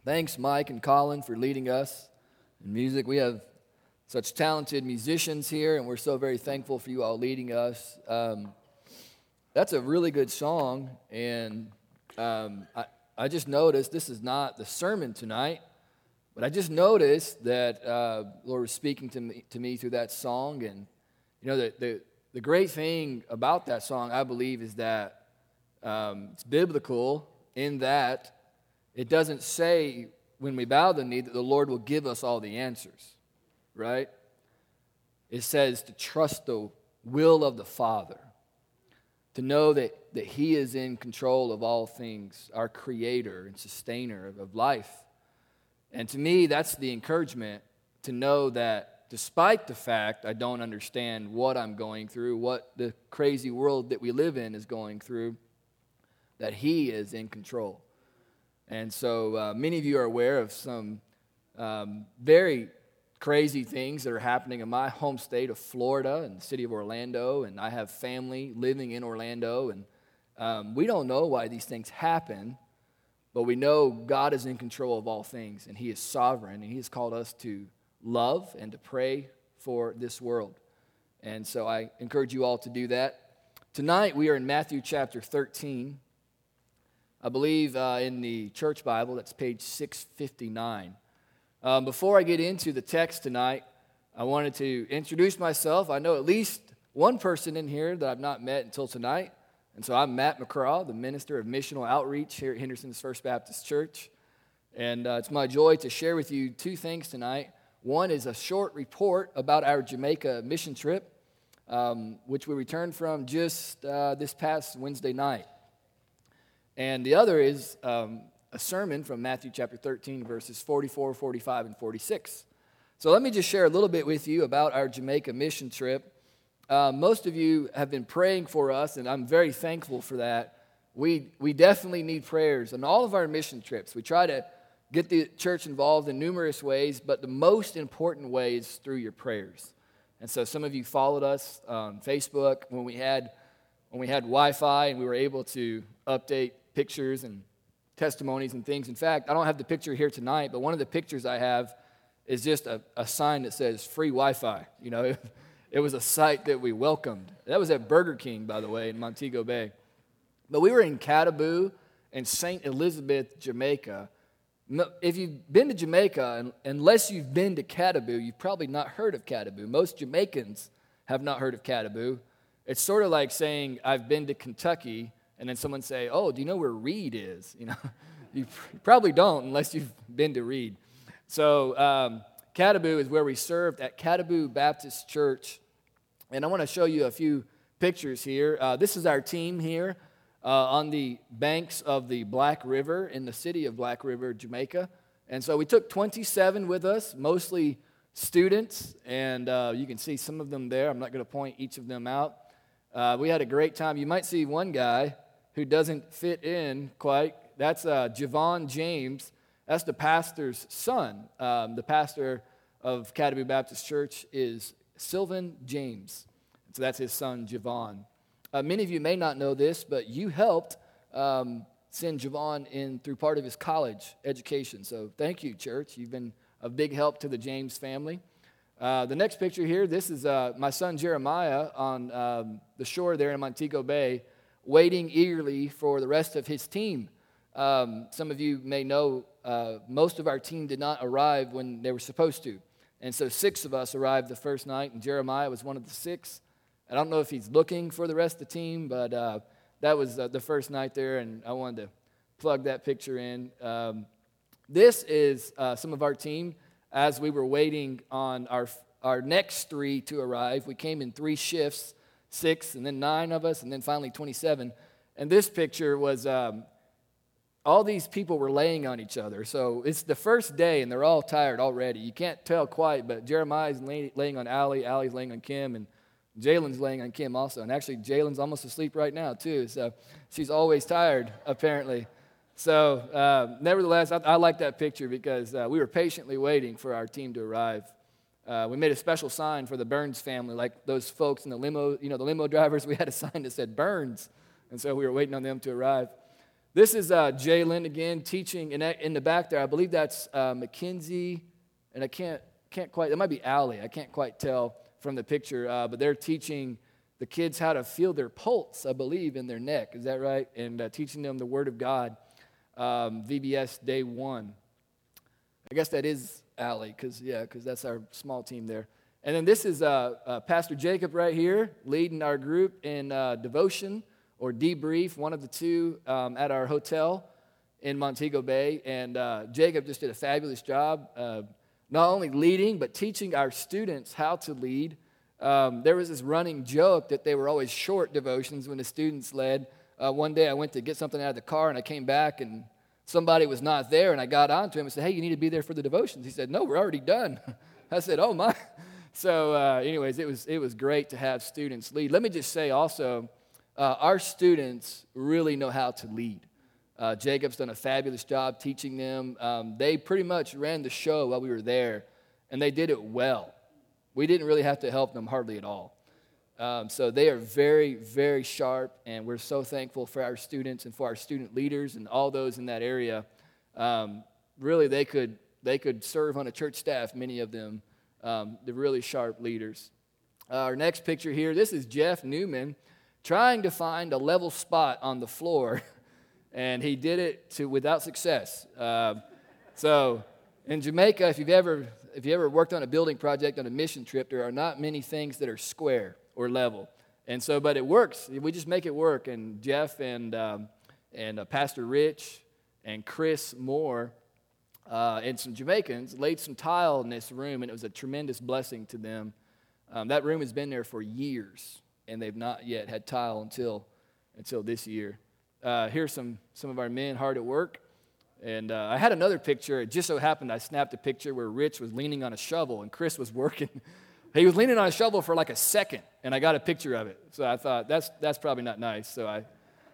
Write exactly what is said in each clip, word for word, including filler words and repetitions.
Thanks, Mike and Colin, for leading us in music. We have such talented musicians here, and we're so very thankful for you all leading us. Um, that's a really good song, and um, I, I just noticed this is not the sermon tonight, but I just noticed that uh, Lord was speaking to me, to me through that song, and you know the, the the great thing about that song, I believe, is that um, it's biblical in that it doesn't say when we bow the knee that the Lord will give us all the answers, right? It says to trust the will of the Father, to know that, that He is in control of all things, our creator and sustainer of, of life. And to me, that's the encouragement to know that despite the fact I don't understand what I'm going through, what the crazy world that we live in is going through, that He is in control. And so uh, many of you are aware of some um, very crazy things that are happening in my home state of Florida and the city of Orlando, and I have family living in Orlando, and um, we don't know why these things happen, but we know God is in control of all things, and He is sovereign, and He has called us to love and to pray for this world. And so I encourage you all to do that. Tonight we are in Matthew chapter thirteen. I believe uh, in the church Bible, that's page six fifty-nine. Um, before I get into the text tonight, I wanted to introduce myself. I know at least one person in here that I've not met until tonight. And so I'm Matt McCraw, the Minister of Missional Outreach here at Henderson's First Baptist Church. And uh, it's my joy to share with you two things tonight. One is a short report about our Jamaica mission trip, um, which we returned from just uh, this past Wednesday night. And the other is um, a sermon from Matthew chapter thirteen, verses forty-four, forty-five, and forty-six. So let me just share a little bit with you about our Jamaica mission trip. Uh, most of you have been praying for us, and I'm very thankful for that. We we definitely need prayers on all of our mission trips. We try to get the church involved in numerous ways, but the most important way is through your prayers. And so some of you followed us on Facebook when we had when we had Wi-Fi and we were able to update pictures and testimonies and things. In fact, I don't have the picture here tonight, but one of the pictures I have is just a, a sign that says free Wi-Fi. You know, it, it was a site that we welcomed. That was at Burger King, by the way, in Montego Bay. But we were in Cataboo and Saint Elizabeth, Jamaica. If you've been to Jamaica, unless you've been to Cataboo, you've probably not heard of Cataboo. Most Jamaicans have not heard of Cataboo. It's sort of like saying, I've been to Kentucky, and then someone say, oh, do you know where Reed is? You know, you probably don't unless you've been to Reed. So um, Cataboo is where we served at Cataboo Baptist Church. And I want to show you a few pictures here. Uh, this is our team here uh, on the banks of the Black River in the city of Black River, Jamaica. And so we took twenty-seven with us, mostly students. And uh, you can see some of them there. I'm not going to point each of them out. Uh, we had a great time. You might see one guy who doesn't fit in quite. That's uh, Javon James. That's the pastor's son. Um, the pastor of Cataboo Baptist Church is Sylvan James. So that's his son, Javon. Uh, many of you may not know this, but you helped um, send Javon in through part of his college education. So thank you, church. You've been a big help to the James family. Uh, the next picture here, this is uh, my son Jeremiah on um, the shore there in Montego Bay, waiting eagerly for the rest of his team. Um, some of you may know uh, most of our team did not arrive when they were supposed to. And so six of us arrived the first night, and Jeremiah was one of the six. I don't know if he's looking for the rest of the team, but uh, that was uh, the first night there, and I wanted to plug that picture in. Um, this is uh, some of our team. As we were waiting on our our next three to arrive, we came in three shifts, six, and then nine of us, and then finally twenty-seven. And this picture was, um, all these people were laying on each other. So it's the first day, and they're all tired already. You can't tell quite, but Jeremiah's lay, laying on Allie, Allie's laying on Kim, and Jalen's laying on Kim also. And actually, Jalen's almost asleep right now, too. So she's always tired, apparently. So, uh, nevertheless, I, I like that picture because uh, we were patiently waiting for our team to arrive. Uh, we made a special sign for the Burns family, like those folks in the limo, you know, the limo drivers. We had a sign that said Burns, and so we were waiting on them to arrive. This is uh, Jalen again teaching in, in the back there. I believe that's uh, Mackenzie, and I can't can't quite. It might be Allie. I can't quite tell from the picture, uh, but they're teaching the kids how to feel their pulse, I believe, in their neck. Is that right? And uh, teaching them the Word of God. Um, V B S Day One. I guess that is Allie, because yeah, because that's our small team there. And then this is uh, uh, Pastor Jacob right here, leading our group in uh, devotion or debrief, one of the two, um, at our hotel in Montego Bay. And uh, Jacob just did a fabulous job, uh, not only leading, but teaching our students how to lead. Um, there was this running joke that they were always short devotions when the students led. Uh, one day I went to get something out of the car, and I came back, and somebody was not there, and I got on to him and said, hey, you need to be there for the devotions. He said, no, we're already done. I said, oh, my. So uh, anyways, it was it was great to have students lead. Let me just say also, uh, our students really know how to lead. Uh, Jacob's done a fabulous job teaching them. Um, they pretty much ran the show while we were there, and they did it well. We didn't really have to help them hardly at all. Um, so they are very, very sharp, and we're so thankful for our students and for our student leaders and all those in that area. Um, really, they could they could serve on a church staff, many of them. Um, the really sharp leaders. Uh, our next picture here, this is Jeff Newman trying to find a level spot on the floor, and he did it to without success. Uh, so in Jamaica, if you've ever if you ever worked on a building project on a mission trip, there are not many things that are square or level, and so but it works. We just make it work. And Jeff and um, and uh, Pastor Rich and Chris Moore. Uh, and some Jamaicans laid some tile in this room, and it was a tremendous blessing to them. Um, that room has been there for years, and they've not yet had tile until until this year. Uh, here's some some of our men hard at work. And uh, I had another picture. It just so happened I snapped a picture where Rich was leaning on a shovel, and Chris was working. He was leaning on a shovel for like a second, and I got a picture of it. So I thought, that's that's probably not nice. So I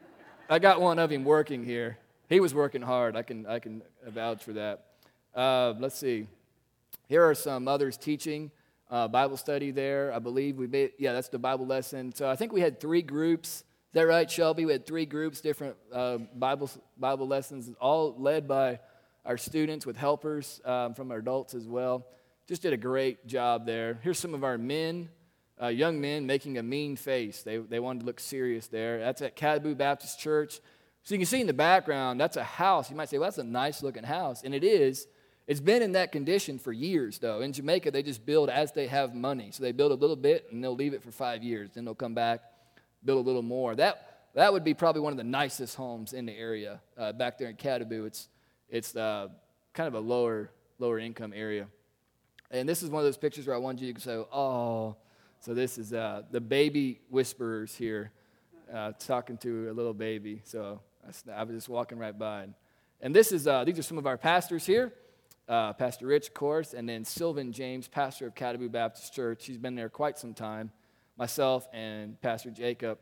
I got one of him working here. He was working hard. I can I can vouch for that. Uh, let's see. Here are some others teaching uh, Bible study there. I believe we made, yeah, that's the Bible lesson. So I think we had three groups. Is that right, Shelby? We had three groups, different uh, Bible Bible lessons, all led by our students with helpers um, from our adults as well. Just did a great job there. Here's some of our men, uh, young men making a mean face. They they wanted to look serious there. That's at Cadaboo Baptist Church. So you can see in the background, that's a house. You might say, well, that's a nice-looking house. And it is. It's been in that condition for years, though. In Jamaica, they just build as they have money. So they build a little bit, and they'll leave it for five years. Then they'll come back, build a little more. That that would be probably one of the nicest homes in the area uh, back there in Cadaboo. It's it's uh, kind of a lower lower income area. And this is one of those pictures where I wanted you to say, oh. So this is uh, the baby whisperers here uh, talking to a little baby. So I was just walking right by. And, and this is uh, these are some of our pastors here. Uh, Pastor Rich, of course, and then Sylvan James, pastor of Cadaboo Baptist Church. He's been there quite some time. Myself and Pastor Jacob.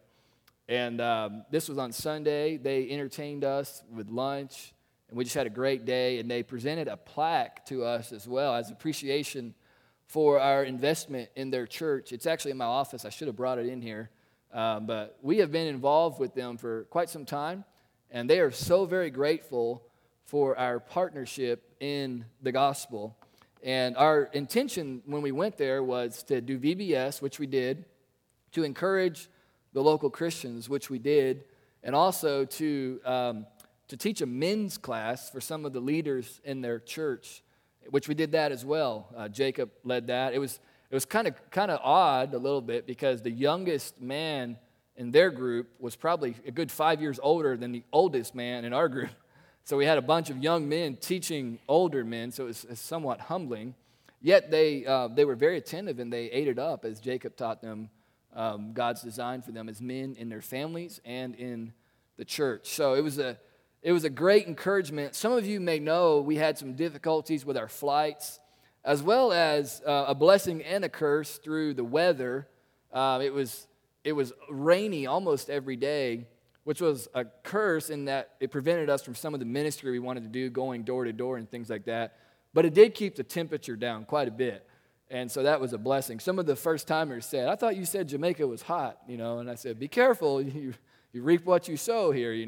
And um, this was on Sunday. They entertained us with lunch, and we just had a great day. And they presented a plaque to us as well as appreciation for our investment in their church. It's actually in my office. I should have brought it in here. Um, but we have been involved with them for quite some time, and they are so very grateful for our partnership in the gospel. And our intention when we went there was to do V B S, which we did, to encourage the local Christians, which we did, and also to um, to teach a men's class for some of the leaders in their church, which we did that as well. Uh, Jacob led that. It was it was kind of kind of odd a little bit because the youngest man in their group was probably a good five years older than the oldest man in our group. So we had a bunch of young men teaching older men, so it was, it was somewhat humbling. Yet they uh, they were very attentive, and they ate it up as Jacob taught them um, God's design for them as men in their families and in the church. So it was a it was a great encouragement. Some of you may know we had some difficulties with our flights, as well as uh, a blessing and a curse through the weather. Uh, it was it was rainy almost every day, which was a curse in that it prevented us from some of the ministry we wanted to do, going door to door and things like that. But it did keep the temperature down quite a bit. And so that was a blessing. Some of the first-timers said, I thought you said Jamaica was hot, you know. And I said, be careful. You, you reap what you sow here, you know.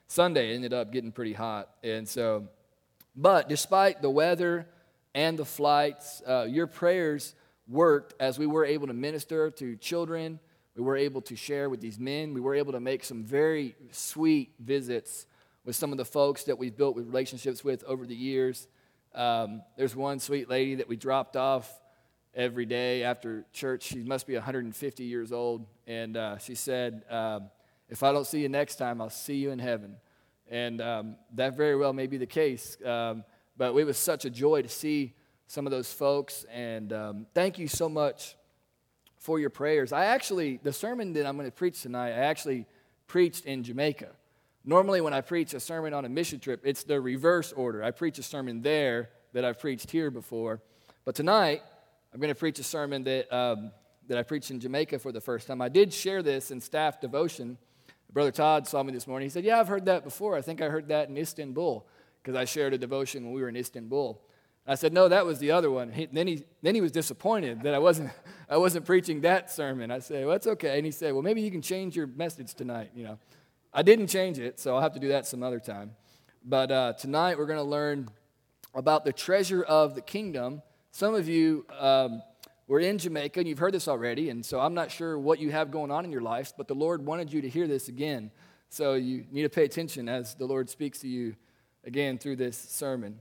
Sunday it ended up getting pretty hot. And so, but despite the weather and the flights, uh, your prayers worked as we were able to minister to children. We were able to share with these men. We were able to make some very sweet visits with some of the folks that we've built with relationships with over the years. Um, there's one sweet lady that we dropped off every day after church. She must be one hundred fifty years old. And uh, she said, um, if I don't see you next time, I'll see you in heaven. And um, that very well may be the case. Um, but it was such a joy to see some of those folks. And um, thank you so much for your prayers. I actually, the sermon that I'm going to preach tonight, I actually preached in Jamaica. Normally when I preach a sermon on a mission trip, it's the reverse order. I preach a sermon there that I've preached here before. But tonight, I'm going to preach a sermon that um, that I preached in Jamaica for the first time. I did share this in staff devotion. Brother Todd saw me this morning. He said, yeah, I've heard that before. I think I heard that in Istanbul because I shared a devotion when we were in Istanbul. I said, no, that was the other one. He, then he then he was disappointed that I wasn't I wasn't preaching that sermon. I said, well, that's okay. And he said, well, maybe you can change your message tonight. You know, I didn't change it, so I'll have to do that some other time. But uh, tonight we're going to learn about the treasure of the kingdom. Some of you um, were in Jamaica, and you've heard this already, and so I'm not sure what you have going on in your life, but the Lord wanted you to hear this again. So you need to pay attention as the Lord speaks to you again through this sermon.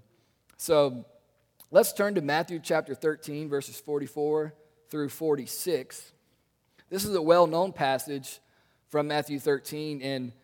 So let's turn to Matthew chapter thirteen, verses forty-four through forty-six. This is a well-known passage from Matthew thirteen, and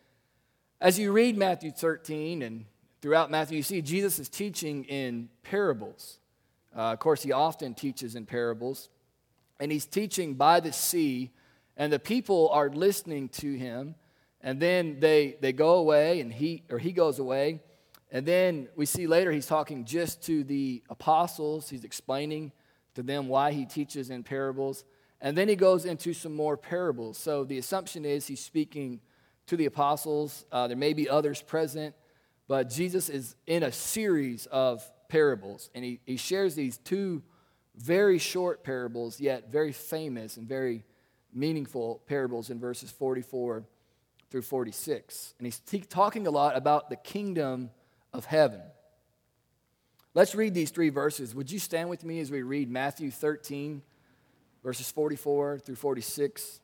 as you read Matthew thirteen and throughout Matthew, you see Jesus is teaching in parables. Uh, of course, he often teaches in parables, and he's teaching by the sea, and the people are listening to him, and then they they go away, and he or he goes away. And then we see later he's talking just to the apostles. He's explaining to them why he teaches in parables. And then he goes into some more parables. So the assumption is he's speaking to the apostles. Uh, there may be others present, but Jesus is in a series of parables. And he, he shares these two very short parables, yet very famous and very meaningful parables in verses forty-four through forty-six. And he's t- talking a lot about the kingdom of heaven. Let's read these three verses. Would you stand with me as we read Matthew thirteen, verses forty-four through forty-six?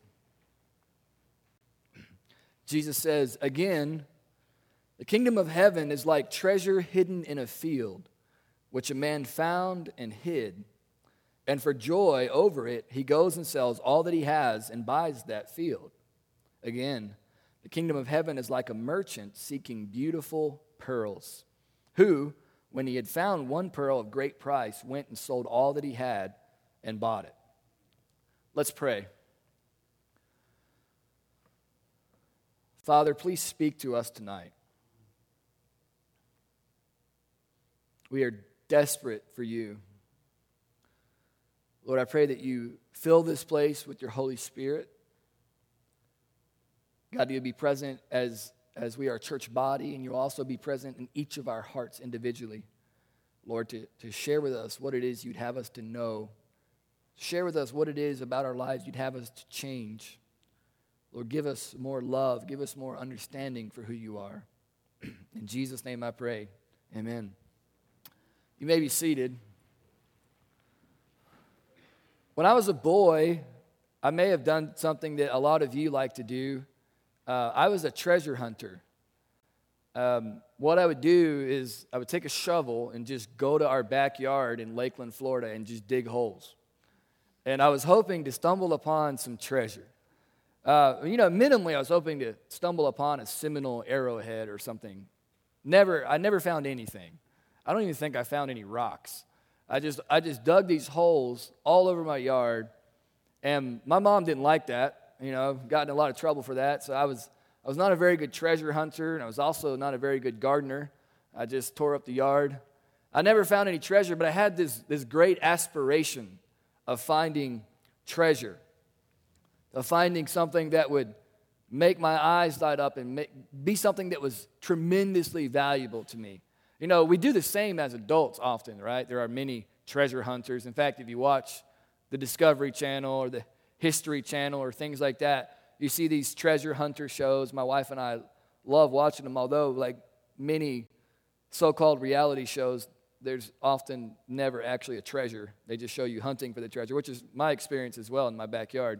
Jesus says, again, the kingdom of heaven is like treasure hidden in a field, which a man found and hid. And for joy over it, he goes and sells all that he has and buys that field. Again, the kingdom of heaven is like a merchant seeking beautiful pearls, who, when he had found one pearl of great price, went and sold all that he had and bought it. Let's pray. Father, please speak to us tonight. We are desperate for you. Lord, I pray that you fill this place with your Holy Spirit. God, you be present as as we are a church body, and you'll also be present in each of our hearts individually. Lord, to, to share with us what it is you'd have us to know. Share with us what it is about our lives you'd have us to change. Lord, give us more love. Give us more understanding for who you are. In Jesus' name I pray. Amen. You may be seated. When I was a boy, I may have done something that a lot of you like to do. Uh, I was a treasure hunter. Um, what I would do is I would take a shovel and just go to our backyard in Lakeland, Florida, and just dig holes. And I was hoping to stumble upon some treasure. Uh, you know, minimally, I was hoping to stumble upon a Seminole arrowhead or something. Never, I never found anything. I don't even think I found any rocks. I just, I just dug these holes all over my yard, and my mom didn't like that. You know, got in a lot of trouble for that. So I was I was not a very good treasure hunter, and I was also not a very good gardener. I just tore up the yard. I never found any treasure, but I had this, this great aspiration of finding treasure, of finding something that would make my eyes light up and make, be something that was tremendously valuable to me. You know, we do the same as adults often, right? There are many treasure hunters. In fact, if you watch the Discovery Channel or the History Channel or things like that, you see these treasure hunter shows. My wife and I love watching them, although like many so-called reality shows, there's often never actually a treasure. They just show you hunting for the treasure, which is my experience as well in my backyard.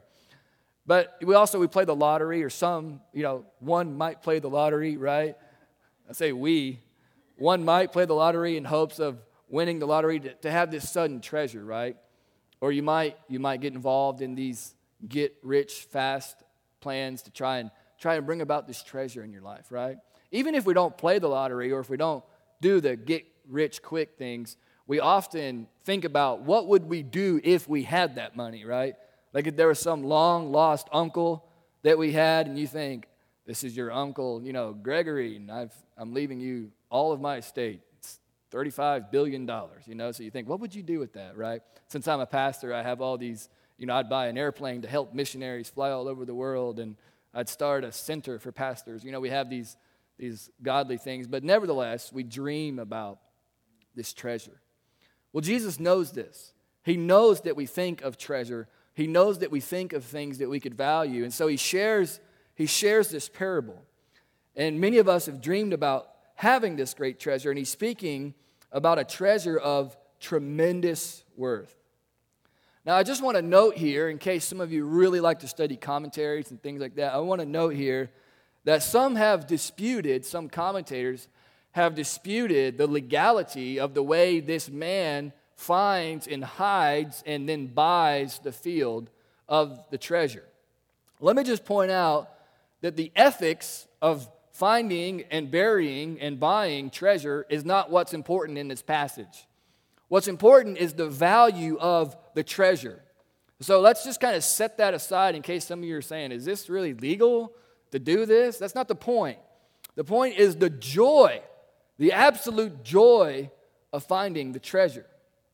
But we also, we play the lottery, or some, you know, one might play the lottery, right? I say we. One might play the lottery in hopes of winning the lottery to, to have this sudden treasure, right? Or you might you might get involved in these get rich fast plans to try and try and bring about this treasure in your life, right? Even if we don't play the lottery, or if we don't do the get rich quick things, we often think about what would we do if we had that money, right? Like if there was some long lost uncle that we had, and you think, this is your uncle, you know, Gregory, and I've, I'm leaving you all of my estate. It's thirty-five billion dollars, you know, so you think, what would you do with that, right? Since I'm a pastor, I have all these, you know, I'd buy an airplane to help missionaries fly all over the world, and I'd start a center for pastors. You know, we have these, these godly things, but nevertheless, we dream about this treasure. Well, Jesus knows this. He knows that we think of treasure. He knows that we think of things that we could value, and so he shares, he shares this parable. And many of us have dreamed about having this great treasure, and he's speaking about a treasure of tremendous worth. Now, I just want to note here, in case some of you really like to study commentaries and things like that, I want to note here that some have disputed, some commentators have disputed the legality of the way this man finds and hides and then buys the field of the treasure. Let me just point out that the ethics of finding and burying and buying treasure is not what's important in this passage. What's important is the value of the treasure. So let's just kind of set that aside in case some of you are saying, is this really legal to do this? That's not the point. The point is the joy, the absolute joy of finding the treasure.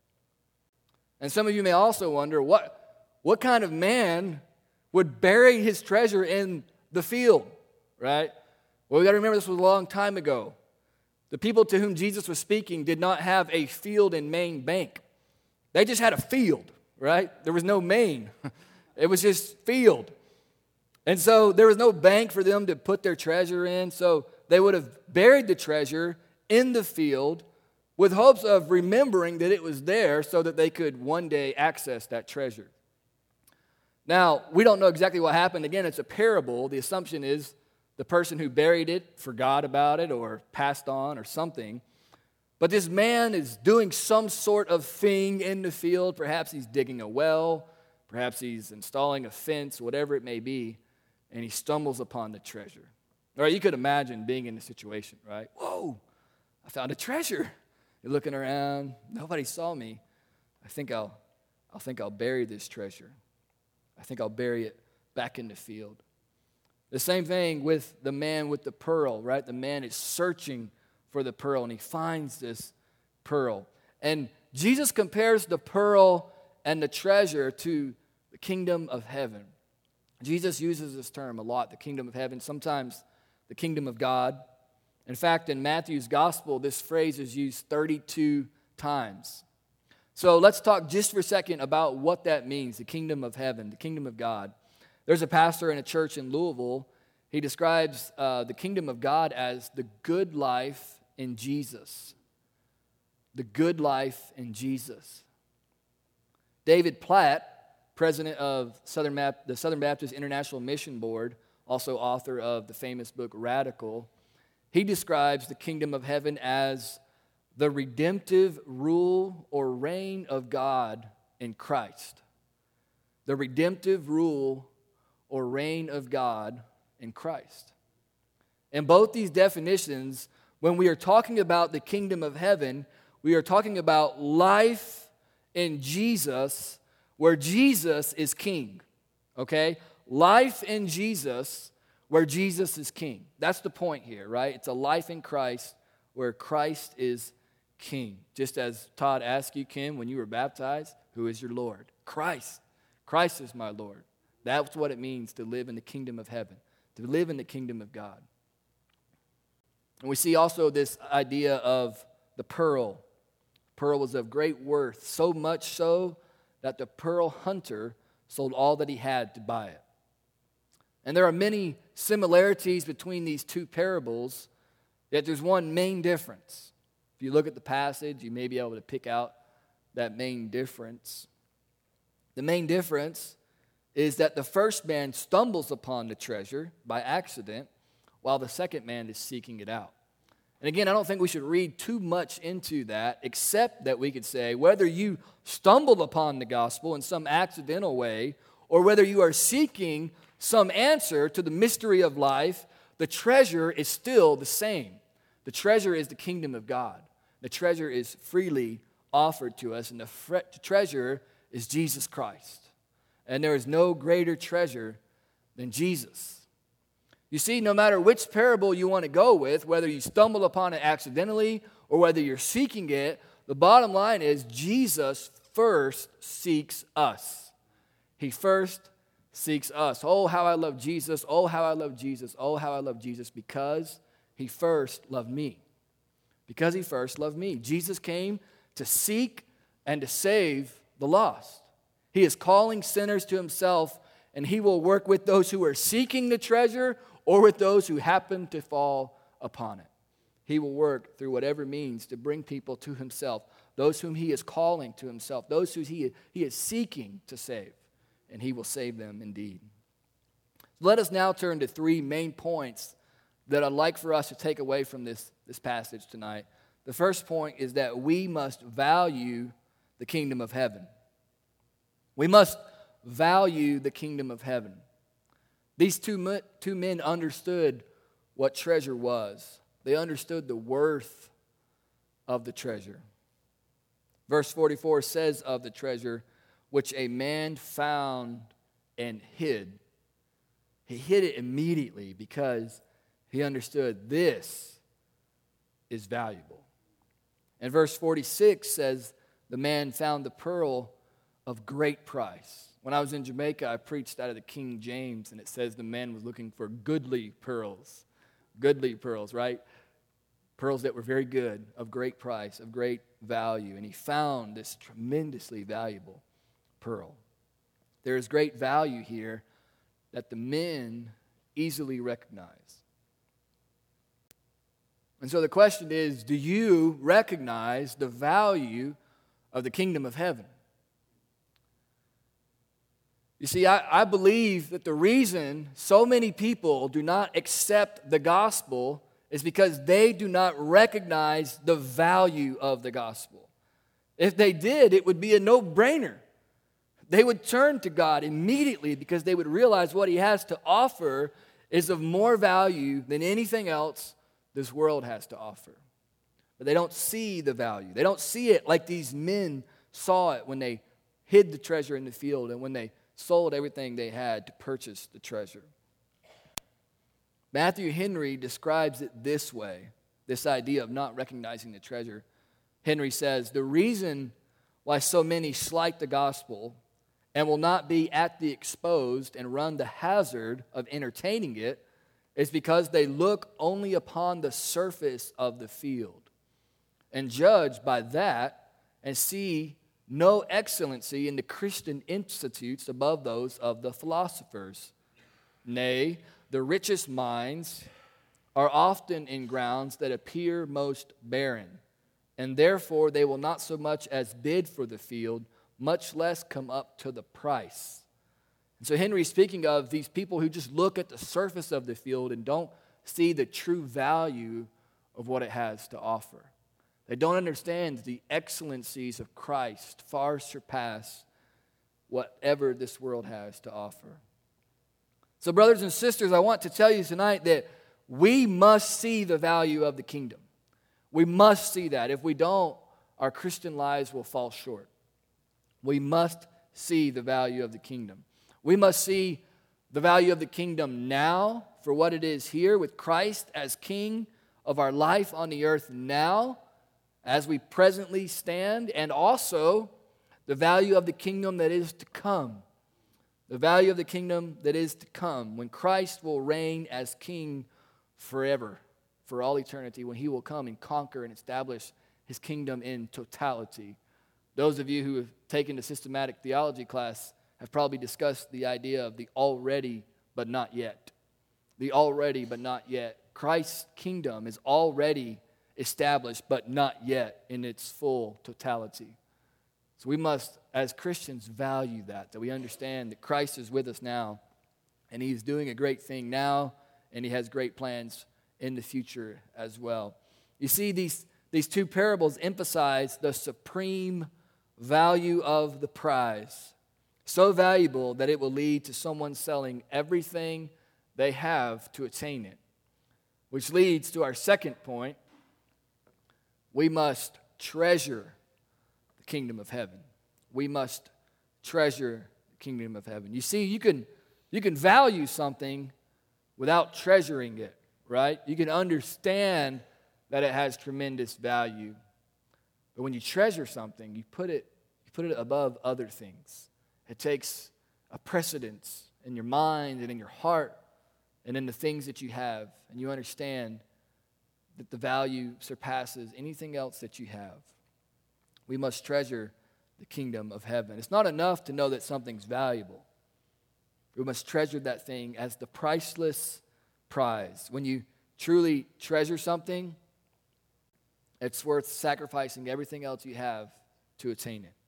And some of you may also wonder, what, what kind of man would bury his treasure in the field, right? Well, we got to remember this was a long time ago. The people to whom Jesus was speaking did not have a field and main bank. They just had a field, right? There was no main. It was just field. And so there was no bank for them to put their treasure in, so they would have buried the treasure in the field with hopes of remembering that it was there so that they could one day access that treasure. Now, we don't know exactly what happened. Again, it's a parable. The assumption is the person who buried it forgot about it or passed on or something. But this man is doing some sort of thing in the field. Perhaps he's digging a well. Perhaps he's installing a fence, whatever it may be. And he stumbles upon the treasure. All right, you could imagine being in the situation, right? Whoa, I found a treasure. You're looking around. Nobody saw me. I think I'll, I think I'll bury this treasure. I think I'll bury it back in the field. The same thing with the man with the pearl, right? The man is searching for the pearl, and he finds this pearl. And Jesus compares the pearl and the treasure to the kingdom of heaven. Jesus uses this term a lot, the kingdom of heaven, sometimes the kingdom of God. In fact, in Matthew's gospel, this phrase is used thirty-two times. So let's talk just for a second about what that means, the kingdom of heaven, the kingdom of God. There's a pastor in a church in Louisville. He describes uh, the kingdom of God as the good life in Jesus. The good life in Jesus. David Platt, president of Southern Bap- the Southern Baptist International Mission Board, also author of the famous book Radical, he describes the kingdom of heaven as the redemptive rule or reign of God in Christ. The redemptive rule or reign of God in Christ. In both these definitions, when we are talking about the kingdom of heaven, we are talking about life in Jesus, where Jesus is king. Okay? Life in Jesus, where Jesus is king. That's the point here, right? It's a life in Christ where Christ is king. Just as Todd asked you, Kim, when you were baptized, who is your Lord? Christ. Christ is my Lord. That's what it means to live in the kingdom of heaven, to live in the kingdom of God. And we see also this idea of the pearl. Pearl was of great worth, so much so that the pearl hunter sold all that he had to buy it. And there are many similarities between these two parables, yet there's one main difference. If you look at the passage, you may be able to pick out that main difference. The main difference is that the first man stumbles upon the treasure by accident, while the second man is seeking it out. And again, I don't think we should read too much into that, except that we could say, whether you stumbled upon the gospel in some accidental way, or whether you are seeking some answer to the mystery of life, the treasure is still the same. The treasure is the kingdom of God. The treasure is freely offered to us, and the fre- treasure is Jesus Christ. And there is no greater treasure than Jesus. You see, no matter which parable you want to go with, whether you stumble upon it accidentally or whether you're seeking it, the bottom line is Jesus first seeks us. He first seeks us. Oh, how I love Jesus. Oh, how I love Jesus. Oh, how I love Jesus, because he first loved me. Because he first loved me. Jesus came to seek and to save the lost. He is calling sinners to himself, and he will work with those who are seeking the treasure or with those who happen to fall upon it. He will work through whatever means to bring people to himself, those whom he is calling to himself, those who he, he is seeking to save, and he will save them indeed. Let us now turn to three main points that I'd like for us to take away from this, this passage tonight. The first point is that we must value the kingdom of heaven. We must value the kingdom of heaven. These two, two men understood what treasure was. They understood the worth of the treasure. Verse forty-four says of the treasure, which a man found and hid. He hid it immediately because he understood this is valuable. And verse forty-six says, the man found the pearl of great price. When I was in Jamaica, I preached out of the King James, and it says the man was looking for goodly pearls. Goodly pearls, right? Pearls that were very good, of great price, of great value. And he found this tremendously valuable pearl. There is great value here that the men easily recognize. And so the question is, do you recognize the value of the kingdom of heaven? You see, I, I believe that the reason so many people do not accept the gospel is because they do not recognize the value of the gospel. If they did, it would be a no-brainer. They would turn to God immediately because they would realize what he has to offer is of more value than anything else this world has to offer. But they don't see the value. They don't see it like these men saw it when they hid the treasure in the field and when they sold everything they had to purchase the treasure. Matthew Henry describes it this way, this idea of not recognizing the treasure. Henry says, the reason why so many slight the gospel and will not be at the exposed and run the hazard of entertaining it is because they look only upon the surface of the field and judge by that and see no excellency in the Christian institutes above those of the philosophers. Nay, the richest minds are often in grounds that appear most barren, and therefore they will not so much as bid for the field, much less come up to the price. And so Henry's speaking of these people who just look at the surface of the field and don't see the true value of what it has to offer. They don't understand the excellencies of Christ far surpass whatever this world has to offer. So brothers and sisters, I want to tell you tonight that we must see the value of the kingdom. We must see that. If we don't, our Christian lives will fall short. We must see the value of the kingdom. We must see the value of the kingdom now for what it is here with Christ as King of our life on the earth now, as we presently stand, and also the value of the kingdom that is to come. The value of the kingdom that is to come, when Christ will reign as King forever, for all eternity, when he will come and conquer and establish his kingdom in totality. Those of you who have taken the systematic theology class have probably discussed the idea of the already but not yet. The already, but not yet. Christ's kingdom is already established, but not yet in its full totality. So we must, as Christians, value that, that we understand that Christ is with us now, and He's doing a great thing now, and He has great plans in the future as well. You see, these, these two parables emphasize the supreme value of the prize, so valuable that it will lead to someone selling everything they have to attain it. Which leads to our second point. We must treasure the kingdom of heaven. We must treasure the kingdom of heaven. You see, you can, you can value something without treasuring it, right? You can understand that it has tremendous value. But when you treasure something, you put it, you put it above other things. It takes a precedence in your mind and in your heart and in the things that you have, and you understand that the value surpasses anything else that you have. We must treasure the kingdom of heaven. It's not enough to know that something's valuable. We must treasure that thing as the priceless prize. When you truly treasure something, it's worth sacrificing everything else you have to attain it.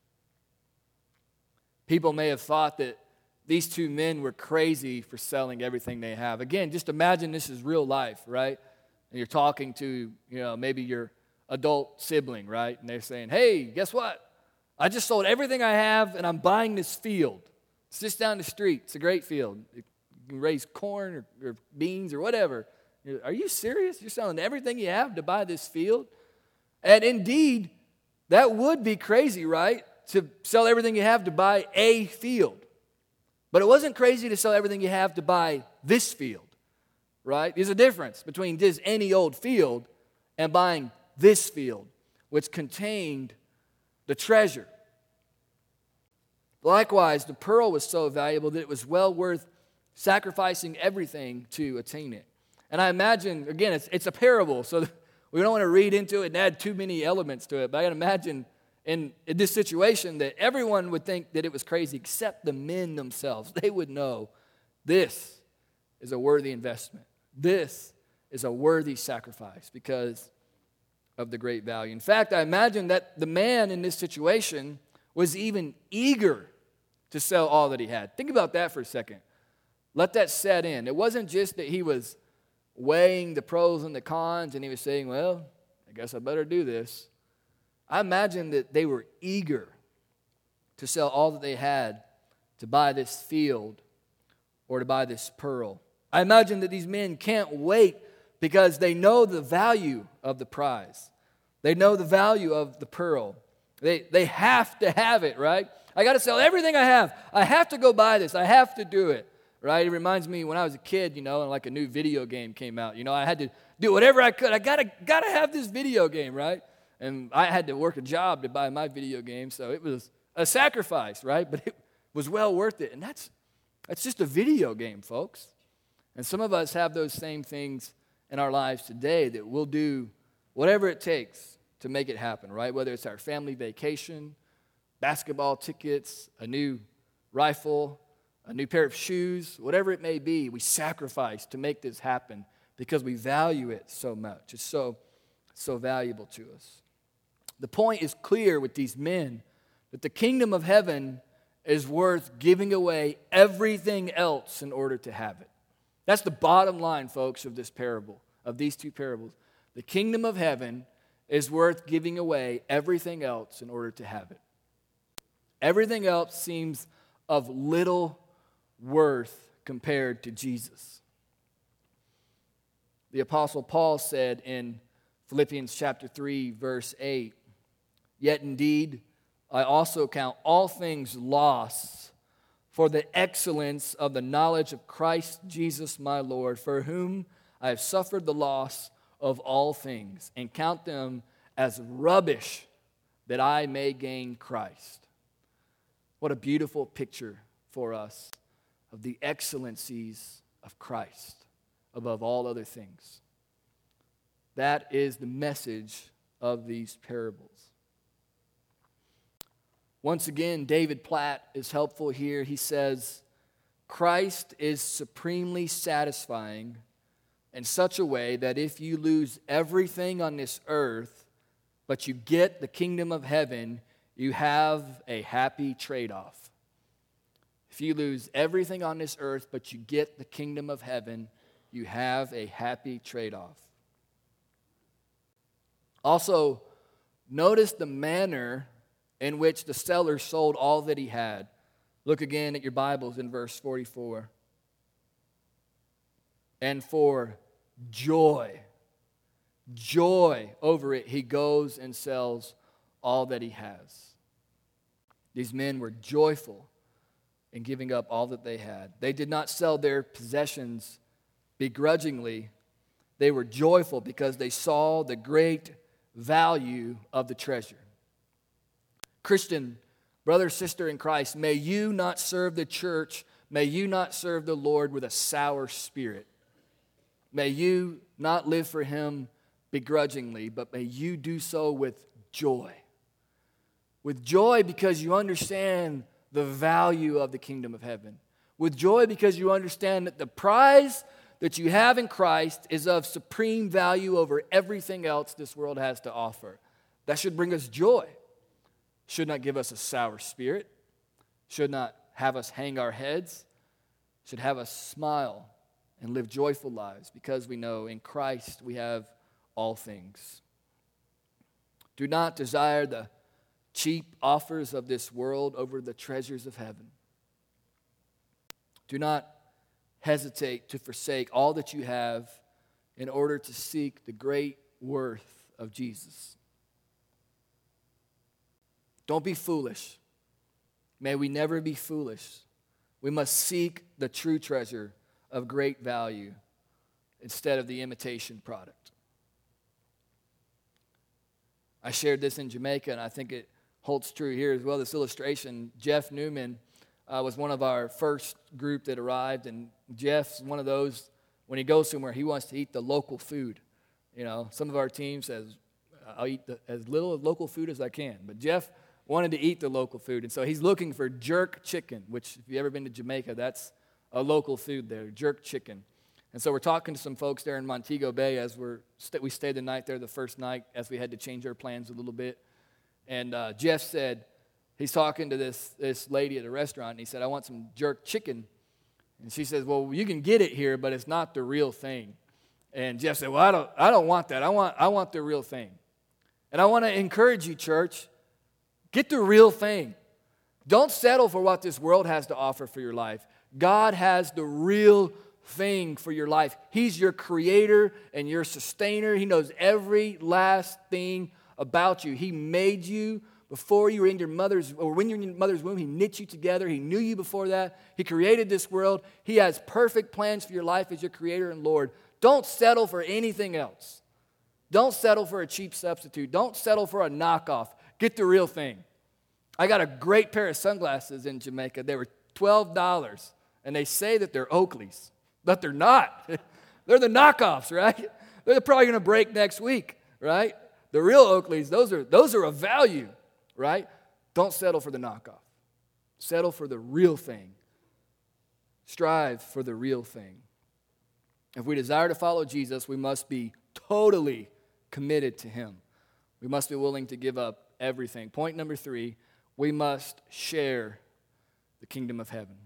People may have thought that these two men were crazy for selling everything they have. Again, just imagine this is real life, right? And you're talking to, you know, maybe your adult sibling, right? And they're saying, hey, guess what? I just sold everything I have and I'm buying this field. It's just down the street. It's a great field. You can raise corn or, or beans or whatever. You're, Are you serious? You're selling everything you have to buy this field? And indeed, that would be crazy, right? To sell everything you have to buy a field. But it wasn't crazy to sell everything you have to buy this field, right? There's a difference between just any old field and buying this field, which contained the treasure. Likewise, the pearl was so valuable that it was well worth sacrificing everything to attain it. And I imagine, again, it's, it's a parable, so we don't want to read into it and add too many elements to it, but I can imagine in, in this situation that everyone would think that it was crazy except the men themselves. They would know this is a worthy investment. This is a worthy sacrifice because of the great value. In fact, I imagine that the man in this situation was even eager to sell all that he had. Think about that for a second. Let that set in. It wasn't just that he was weighing the pros and the cons and he was saying, well, I guess I better do this. I imagine that they were eager to sell all that they had to buy this field or to buy this pearl. I imagine that these men can't wait because they know the value of the prize. They know the value of the pearl. They, they have to have it, right? I got to sell everything I have. I have to go buy this. I have to do it, right? It reminds me when I was a kid, you know, and like a new video game came out. You know, I had to do whatever I could. I got to got to have this video game, right? And I had to work a job to buy my video game, so it was a sacrifice, right? But it was well worth it. And that's that's just a video game, folks. And some of us have those same things in our lives today that we'll do whatever it takes to make it happen, right? Whether it's our family vacation, basketball tickets, a new rifle, a new pair of shoes, whatever it may be, we sacrifice to make this happen because we value it so much. It's so, so valuable to us. The point is clear with these men that the kingdom of heaven is worth giving away everything else in order to have it. That's the bottom line, folks, of this parable, of these two parables. The kingdom of heaven is worth giving away everything else in order to have it. Everything else seems of little worth compared to Jesus. The Apostle Paul said in Philippians chapter three, verse eight, "Yet indeed, I also count all things lost for the excellence of the knowledge of Christ Jesus my Lord, for whom I have suffered the loss of all things, and count them as rubbish that I may gain Christ." What a beautiful picture for us of the excellencies of Christ above all other things. That is the message of these parables. Once again, David Platt is helpful here. He says, Christ is supremely satisfying in such a way that if you lose everything on this earth, but you get the kingdom of heaven, you have a happy trade-off. If you lose everything on this earth, but you get the kingdom of heaven, you have a happy trade-off. Also, notice the manner in which the seller sold all that he had. Look again at your Bibles in verse forty-four. And for joy, joy over it, he goes and sells all that he has. These men were joyful in giving up all that they had. They did not sell their possessions begrudgingly. They were joyful because they saw the great value of the treasure. Christian, brother, sister in Christ, may you not serve the church, may you not serve the Lord with a sour spirit. May you not live for him begrudgingly, but may you do so with joy. With joy because you understand the value of the kingdom of heaven. With joy because you understand that the prize that you have in Christ is of supreme value over everything else this world has to offer. That should bring us joy. Should not give us a sour spirit. Should not have us hang our heads. Should have us smile and live joyful lives because we know in Christ we have all things. Do not desire the cheap offers of this world over the treasures of heaven. Do not hesitate to forsake all that you have in order to seek the great worth of Jesus. Don't be foolish. May we never be foolish. We must seek the true treasure of great value instead of the imitation product. I shared this in Jamaica, and I think it holds true here as well. This illustration, Jeff Newman uh, was one of our first group that arrived, and Jeff's one of those, when he goes somewhere, he wants to eat the local food. You know, some of our team says, I'll eat the, as little of local food as I can, but Jeff wanted to eat the local food, and so he's looking for jerk chicken, which if you've ever been to Jamaica, that's a local food there, jerk chicken. And so we're talking to some folks there in Montego Bay as we're st- we stayed the night there the first night as we had to change our plans a little bit. And uh, Jeff said, he's talking to this, this lady at a restaurant, and he said, I want some jerk chicken. And she says, well, you can get it here, but it's not the real thing. And Jeff said, well, I don't, I don't want that. I want, I want the real thing. And I want to encourage you, church, get the real thing. Don't settle for what this world has to offer for your life. God has the real thing for your life. He's your creator and your sustainer. He knows every last thing about you. He made you before you were in your mother's, or when you were in your mother's womb. He knit you together. He knew you before that. He created this world. He has perfect plans for your life as your creator and Lord. Don't settle for anything else. Don't settle for a cheap substitute. Don't settle for a knockoff. Get the real thing. I got a great pair of sunglasses in Jamaica. They were twelve dollars, and they say that they're Oakleys, but they're not. They're the knockoffs, right? They're probably going to break next week, right? The real Oakleys, those are, those are of value, right? Don't settle for the knockoff. Settle for the real thing. Strive for the real thing. If we desire to follow Jesus, we must be totally committed to him. We must be willing to give up everything. Point number three, we must share the kingdom of heaven.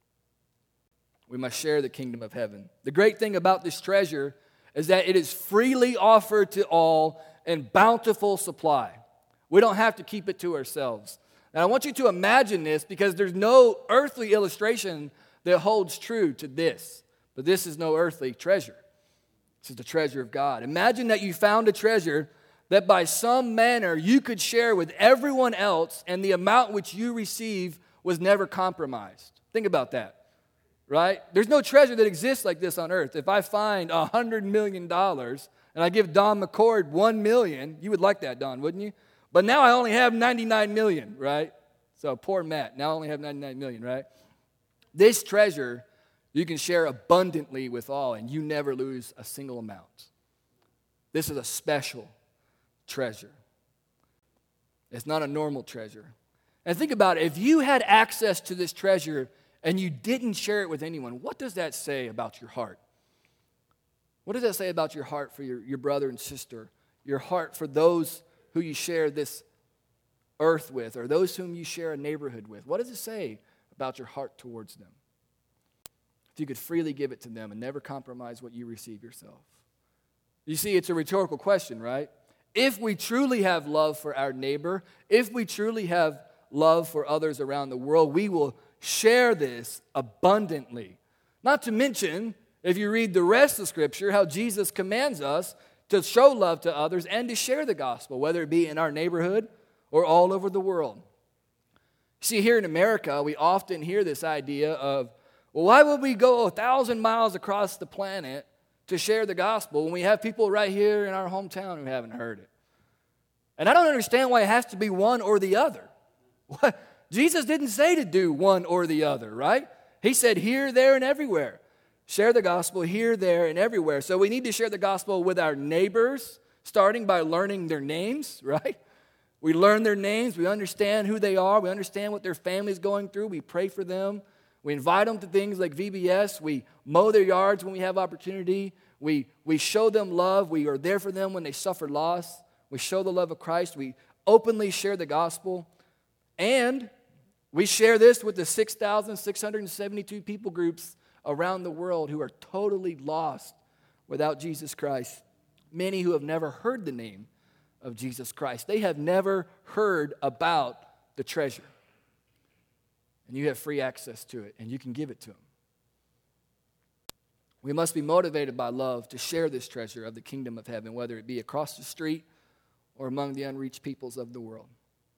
We must share the kingdom of heaven. The great thing about this treasure is that it is freely offered to all in bountiful supply. We don't have to keep it to ourselves. And I want you to imagine this because there's no earthly illustration that holds true to this. But this is no earthly treasure. This is the treasure of God. Imagine that you found a treasure that by some manner you could share with everyone else, and the amount which you receive was never compromised. Think about that, right? There's no treasure that exists like this on earth. If I find one hundred million dollars and I give Don McCord one million dollars, you would like that, Don, wouldn't you? But now I only have ninety-nine million dollars, right? So poor Matt, now I only have ninety-nine million dollars, right? This treasure you can share abundantly with all, and you never lose a single amount. This is a special treasure. It's not a normal treasure. And think about it. If you had access to this treasure and you didn't share it with anyone, what does that say about your heart? What does that say about your heart for your, your brother and sister, your heart for those who you share this earth with, or those whom you share a neighborhood with? What does it say about your heart towards them? If you could freely give it to them and never compromise what you receive yourself. You see, it's a rhetorical question, right? If we truly have love for our neighbor, if we truly have love for others around the world, we will share this abundantly. Not to mention, if you read the rest of Scripture, how Jesus commands us to show love to others and to share the gospel, whether it be in our neighborhood or all over the world. See, here in America, we often hear this idea of, well, why would we go a thousand miles across the planet to share the gospel when we have people right here in our hometown who haven't heard it? And I don't understand why it has to be one or the other. What? Jesus didn't say to do one or the other, right? He said here, there, and everywhere. Share the gospel here, there, and everywhere. So we need to share the gospel with our neighbors, starting by learning their names, right? We learn their names. We understand who they are. We understand what their family's going through. We pray for them. We invite them to things like V B S. We mow their yards when we have opportunity. We, we show them love. We are there for them when they suffer loss. We show the love of Christ. We openly share the gospel. And we share this with the six thousand six hundred seventy-two people groups around the world who are totally lost without Jesus Christ. Many who have never heard the name of Jesus Christ. They have never heard about the treasure. And you have free access to it, and you can give it to them. We must be motivated by love to share this treasure of the kingdom of heaven, whether it be across the street or among the unreached peoples of the world.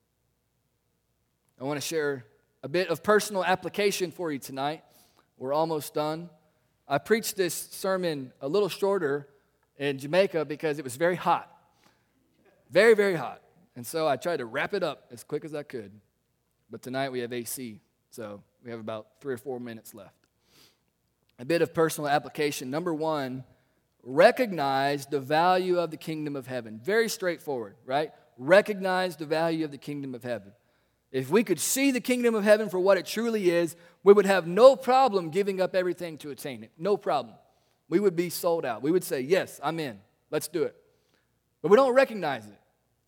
I want to share a bit of personal application for you tonight. We're almost done. I preached this sermon a little shorter in Jamaica because it was very hot. Very, very hot. And so I tried to wrap it up as quick as I could. But tonight we have A C, so we have about three or four minutes left. A bit of personal application. Number one, recognize the value of the kingdom of heaven. Very straightforward, right? Recognize the value of the kingdom of heaven. If we could see the kingdom of heaven for what it truly is, we would have no problem giving up everything to attain it. No problem. We would be sold out. We would say, yes, I'm in. Let's do it. But we don't recognize it.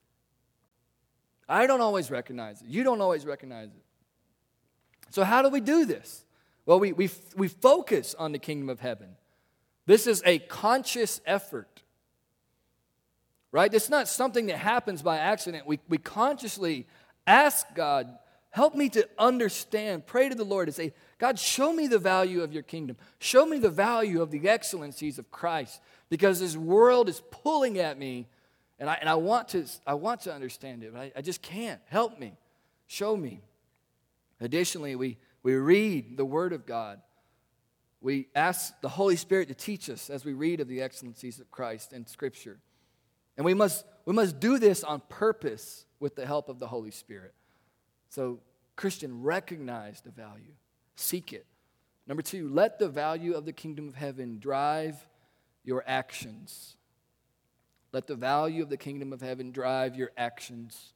I don't always recognize it. You don't always recognize it. So how do we do this? Well, we, we, we focus on the kingdom of heaven. This is a conscious effort. Right? It's not something that happens by accident. We, we consciously ask God, help me to understand. Pray to the Lord and say, God, show me the value of your kingdom. Show me the value of the excellencies of Christ. Because this world is pulling at me, and I, and I, want, to, I want to understand it, but I, I just can't. Help me. Show me. Additionally, we, we read the Word of God. We ask the Holy Spirit to teach us as we read of the excellencies of Christ in Scripture. And we must, we must do this on purpose with the help of the Holy Spirit. So, Christian, recognize the value. Seek it. Number two, let the value of the kingdom of heaven drive your actions. Let the value of the kingdom of heaven drive your actions.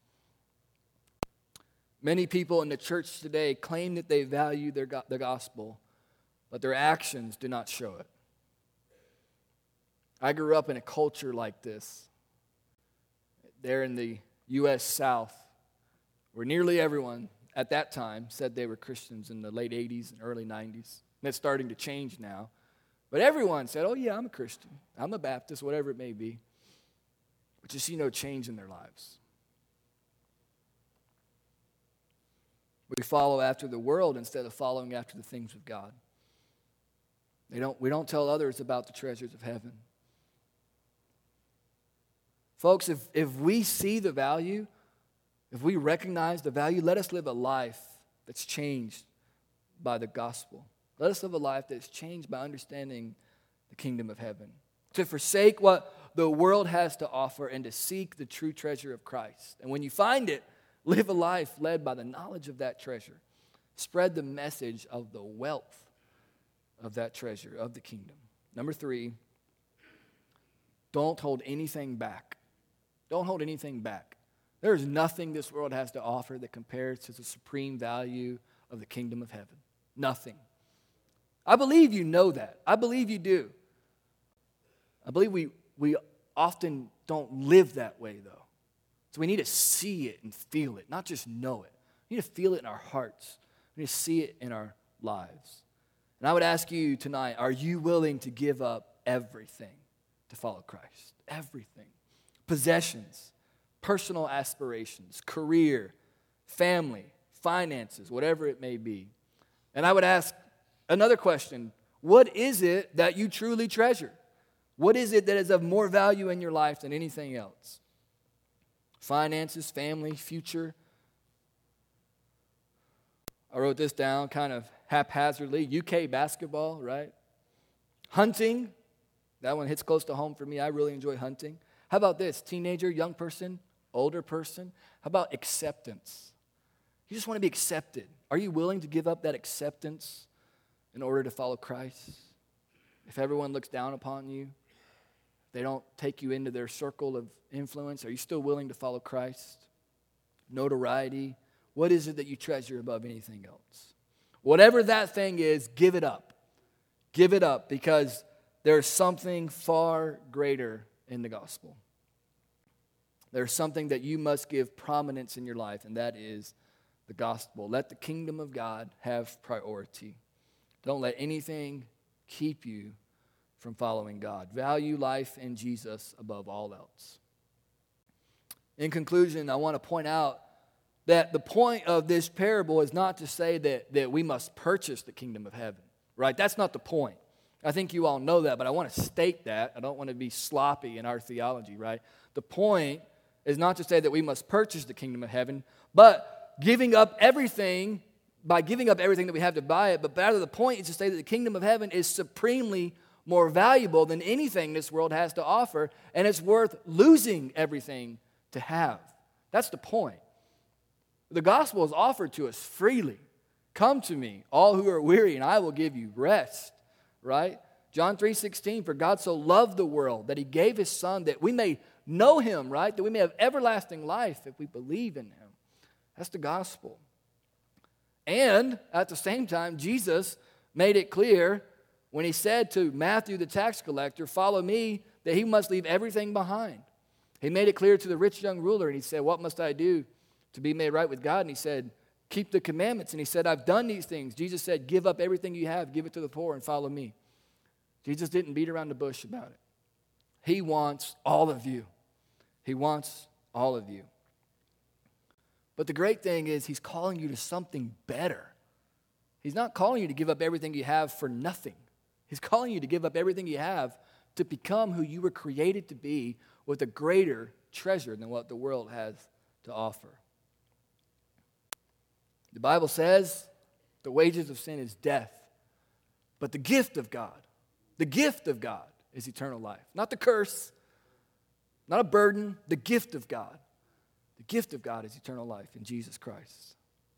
Many people in the church today claim that they value their go- the gospel, but their actions do not show it. I grew up in a culture like this. There in the U S South, where nearly everyone at that time said they were Christians in the late eighties and early nineties. And it's starting to change now. But everyone said, oh yeah, I'm a Christian. I'm a Baptist, whatever it may be. But you see no change in their lives. We follow after the world instead of following after the things of God. They don't, we don't tell others about the treasures of heaven. Folks, if, if we see the value, if we recognize the value, let us live a life that's changed by the gospel. Let us live a life that's changed by understanding the kingdom of heaven. To forsake what the world has to offer and to seek the true treasure of Christ. And when you find it, live a life led by the knowledge of that treasure. Spread the message of the wealth of that treasure, of the kingdom. Number three, don't hold anything back. Don't hold anything back. There is nothing this world has to offer that compares to the supreme value of the kingdom of heaven. Nothing. I believe you know that. I believe you do. I believe we, we often don't live that way, though. So we need to see it and feel it, not just know it. We need to feel it in our hearts. We need to see it in our lives. And I would ask you tonight, are you willing to give up everything to follow Christ? Everything. Possessions, personal aspirations, career, family, finances, whatever it may be. And I would ask another question. What is it that you truly treasure? What is it that is of more value in your life than anything else? Finances, family, future. I wrote this down kind of haphazardly. U K basketball, right? Hunting. That one hits close to home for me. I really enjoy hunting. How about this? Teenager, young person, older person. How about acceptance? You just want to be accepted. Are you willing to give up that acceptance in order to follow Christ? If everyone looks down upon you, they don't take you into their circle of influence, are you still willing to follow Christ? Notoriety. What is it that you treasure above anything else? Whatever that thing is, give it up. Give it up, because there's something far greater in the gospel. There's something that you must give prominence in your life, and that is the gospel. Let the kingdom of God have priority. Don't let anything keep you from following God. Value life in Jesus above all else. In conclusion, I want to point out that the point of this parable is not to say that, that we must purchase the kingdom of heaven, right? That's not the point. I think you all know that, but I want to state that. I don't want to be sloppy in our theology, right? The point is not to say that we must purchase the kingdom of heaven, but giving up everything, by giving up everything that we have to buy it, but rather the point is to say that the kingdom of heaven is supremely more valuable than anything this world has to offer, and it's worth losing everything to have. That's the point. The gospel is offered to us freely. Come to me, all who are weary, and I will give you rest, right? John three sixteen, for God so loved the world that he gave his son that we may know him, right? That we may have everlasting life if we believe in him. That's the gospel. And at the same time, Jesus made it clear when he said to Matthew the tax collector, follow me, that he must leave everything behind. He made it clear to the rich young ruler, and he said, what must I do to be made right with God? And he said, keep the commandments. And he said, I've done these things. Jesus said, give up everything you have, give it to the poor, and follow me. Jesus didn't beat around the bush about it. He wants all of you. He wants all of you. But the great thing is he's calling you to something better. He's not calling you to give up everything you have for nothing. He's calling you to give up everything you have to become who you were created to be, with a greater treasure than what the world has to offer. The Bible says the wages of sin is death, but the gift of God, the gift of God is eternal life. Not the curse, not a burden, the gift of God. The gift of God is eternal life in Jesus Christ.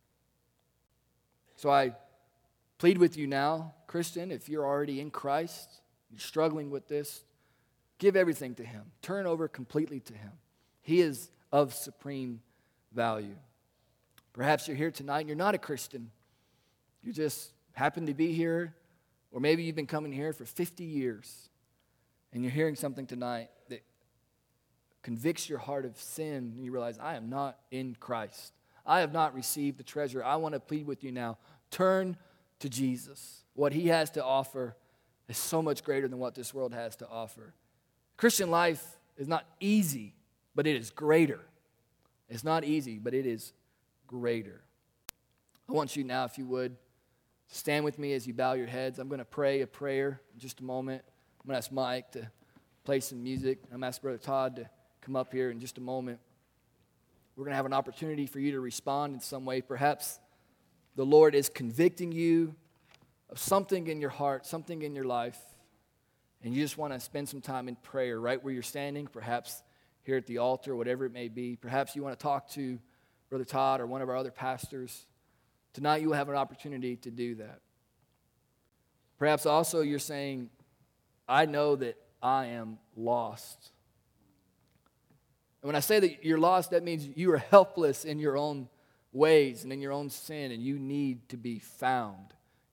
So I plead with you now, Christian, if you're already in Christ, you're struggling with this, give everything to him. Turn over completely to him. He is of supreme value. Perhaps you're here tonight and you're not a Christian. You just happen to be here, or maybe you've been coming here for fifty years, and you're hearing something tonight that convicts your heart of sin, and you realize, I am not in Christ. I have not received the treasure. I want to plead with you now. Turn to Jesus. What he has to offer is so much greater than what this world has to offer. Christian life is not easy, but it is greater. It's not easy, but it is greater. I want you now, if you would, to stand with me as you bow your heads. I'm going to pray a prayer in just a moment. I'm going to ask Mike to play some music. I'm going to ask Brother Todd to come up here in just a moment. We're going to have an opportunity for you to respond in some way. Perhaps the Lord is convicting you of something in your heart, something in your life, and you just want to spend some time in prayer right where you're standing, perhaps here at the altar, whatever it may be. Perhaps you want to talk to Brother Todd or one of our other pastors. Tonight you will have an opportunity to do that. Perhaps also you're saying, I know that I am lost. And when I say that you're lost, that means you are helpless in your own ways and in your own sin, and you need to be found.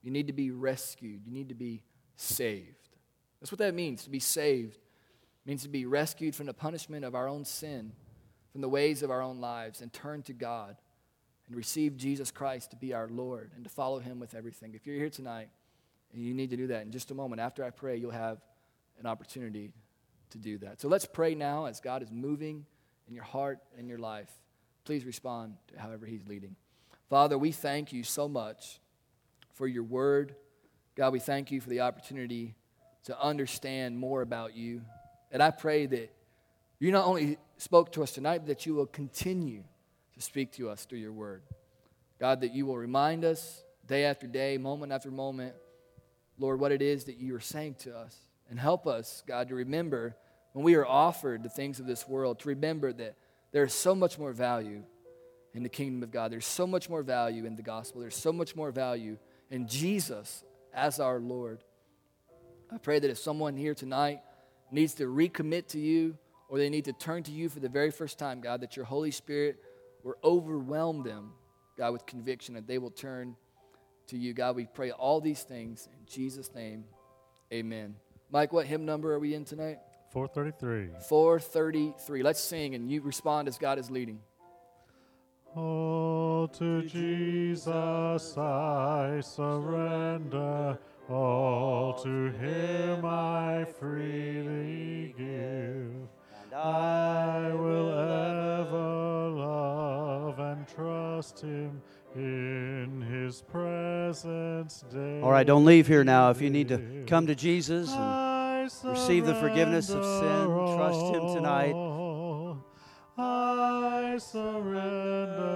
You need to be rescued. You need to be saved. That's what that means, to be saved. It means to be rescued from the punishment of our own sin, from the ways of our own lives, and turn to God and receive Jesus Christ to be our Lord and to follow him with everything. If you're here tonight and you need to do that, in just a moment after I pray, you'll have an opportunity to do that. So let's pray now as God is moving in your heart and your life. Please respond to however he's leading. Father, we thank you so much for your word. God, we thank you for the opportunity to understand more about you. And I pray that you not only spoke to us tonight, but that you will continue to speak to us through your word. God, that you will remind us day after day, moment after moment, Lord, what it is that you are saying to us. And help us, God, to remember when we are offered the things of this world, to remember that there is so much more value in the kingdom of God. There's so much more value in the gospel. There's so much more value in Jesus as our Lord. I pray that if someone here tonight needs to recommit to you, or they need to turn to you for the very first time, God, that your Holy Spirit will overwhelm them, God, with conviction, that they will turn to you. God, we pray all these things in Jesus' name, amen. Mike, what hymn number are we in tonight? four thirty-three. four thirty-three. Let's sing, and you respond as God is leading. All to Jesus I surrender, all to him I freely give. And I will ever love and trust him in his presence daily. All right, don't leave here now. If you need to come to Jesus and receive the forgiveness of sin, trust him tonight. I surrender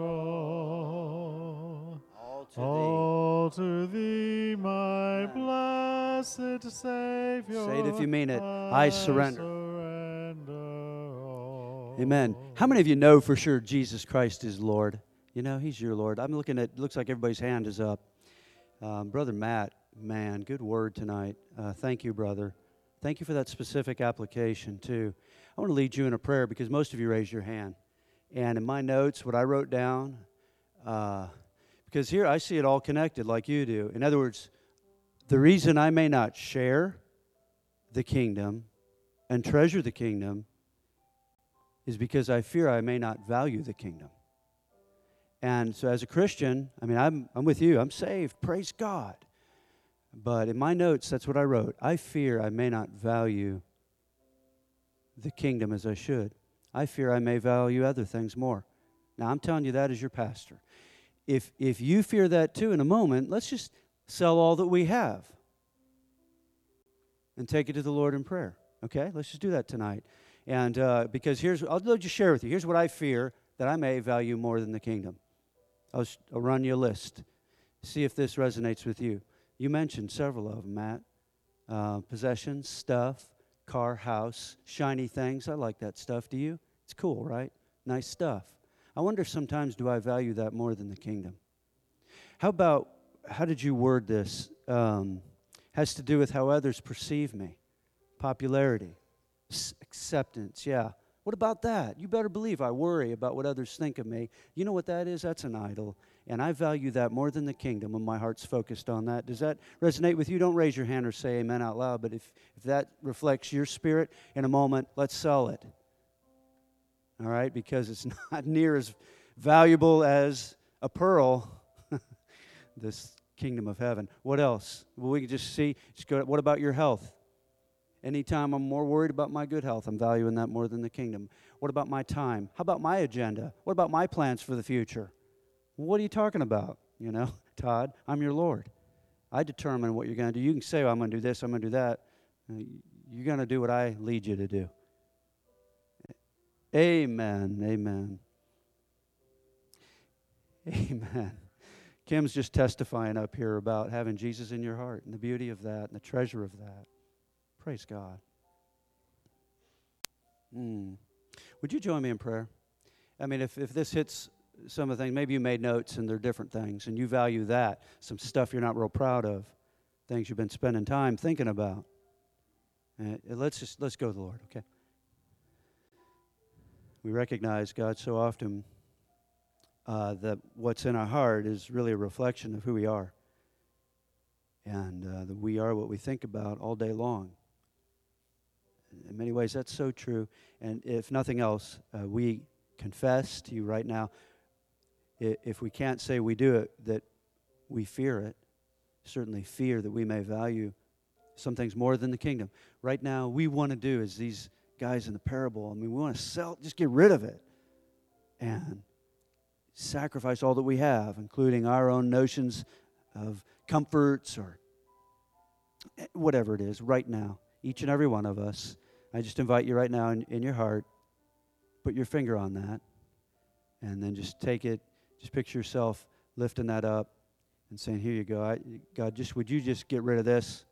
all, all to, all to thee, my blessed Savior. Say it if you mean it. I surrender. I surrender all. Amen. How many of you know for sure Jesus Christ is Lord? You know, he's your Lord. I'm looking at, looks like everybody's hand is up. Um, Brother Matt, man, good word tonight. Uh, thank you, brother. Thank you for that specific application, too. I want to lead you in a prayer because most of you raised your hand. And in my notes, what I wrote down, uh, because here I see it all connected like you do. In other words, the reason I may not share the kingdom and treasure the kingdom is because I fear I may not value the kingdom. And so as a Christian, I mean, I'm, I'm with you. I'm saved. Praise God. But in my notes, that's what I wrote. I fear I may not value the kingdom as I should. I fear I may value other things more. Now, I'm telling you that as your pastor. If if you fear that too in a moment, let's just sell all that we have and take it to the Lord in prayer. Okay? Let's just do that tonight. And uh, because here's, I'll just share with you. Here's what I fear that I may value more than the kingdom. I'll, I'll run you a list. See if this resonates with you. You mentioned several of them, Matt. Uh, possessions, stuff, car, house, shiny things. I like that stuff. Do you? It's cool, right? Nice stuff. I wonder sometimes, do I value that more than the kingdom? How about, how did you word this? Um, has to do with how others perceive me. Popularity, S- acceptance, yeah. What about that? You better believe I worry about what others think of me. You know what that is? That's an idol. And I value that more than the kingdom when my heart's focused on that. Does that resonate with you? Don't raise your hand or say amen out loud, but if, if that reflects your spirit in a moment, let's sell it. All right? Because it's not near as valuable as a pearl, this kingdom of heaven. What else? Well, we can just see. Just go. What about your health? Anytime I'm more worried about my good health, I'm valuing that more than the kingdom. What about my time? How about my agenda? What about my plans for the future? What are you talking about? You know, Todd, I'm your Lord. I determine what you're going to do. You can say, well, I'm going to do this, I'm going to do that. You're going to do what I lead you to do. Amen, amen. Amen. Kim's just testifying up here about having Jesus in your heart and the beauty of that and the treasure of that. Praise God. Mm. Would you join me in prayer? I mean, if, if this hits some of the things, maybe you made notes and they're different things, and you value that, some stuff you're not real proud of, things you've been spending time thinking about. Uh, let's just, let's go to the Lord, okay? We recognize, God, so often uh, that what's in our heart is really a reflection of who we are. and uh, that we are what we think about all day long. In many ways, that's so true. And if nothing else, uh, we confess to you right now, if we can't say we do it, that we fear it, certainly fear that we may value some things more than the kingdom. Right now, we want to do as these guys in the parable. I mean, we want to sell, just get rid of it and sacrifice all that we have, including our own notions of comforts or whatever it is right now. Each and every one of us. I just invite you right now in, in your heart, put your finger on that, and then just take it, just picture yourself lifting that up and saying, here you go. I, God, just would you just get rid of this?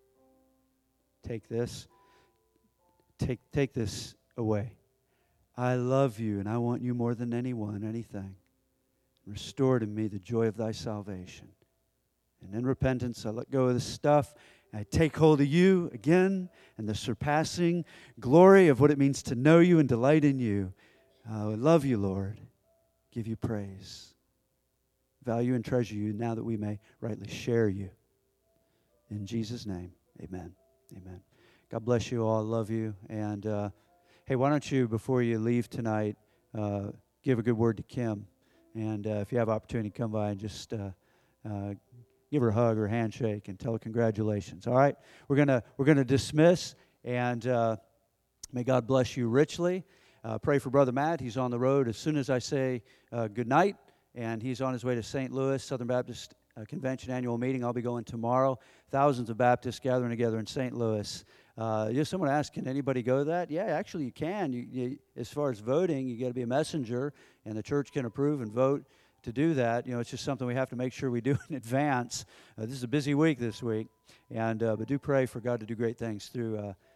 Take this. Take, take this away. I love you, and I want you more than anyone, anything. Restore to me the joy of thy salvation. And in repentance, I let go of this stuff. I take hold of you again and the surpassing glory of what it means to know you and delight in you. Uh, I love you, Lord. Give you praise. Value and treasure you now that we may rightly share you. In Jesus' name, amen. Amen. God bless you all. I love you. And uh, hey, why don't you, before you leave tonight, uh, give a good word to Kim. And uh, if you have opportunity, come by and just uh, uh, give her a hug or a handshake and tell her congratulations. All right, we're gonna we're gonna dismiss, and uh, may God bless you richly. Uh, pray for Brother Matt. He's on the road as soon as I say uh, good night, and he's on his way to Saint Louis Southern Baptist uh, Convention annual meeting. I'll be going tomorrow. Thousands of Baptists gathering together in Saint Louis. Uh, just someone asked, can anybody go to that? Yeah, actually you can. You, you, as far as voting, you got to be a messenger, and the church can approve and vote to do that. You know, it's just something we have to make sure we do in advance. Uh, this is a busy week this week, and uh, but do pray for God to do great things through uh,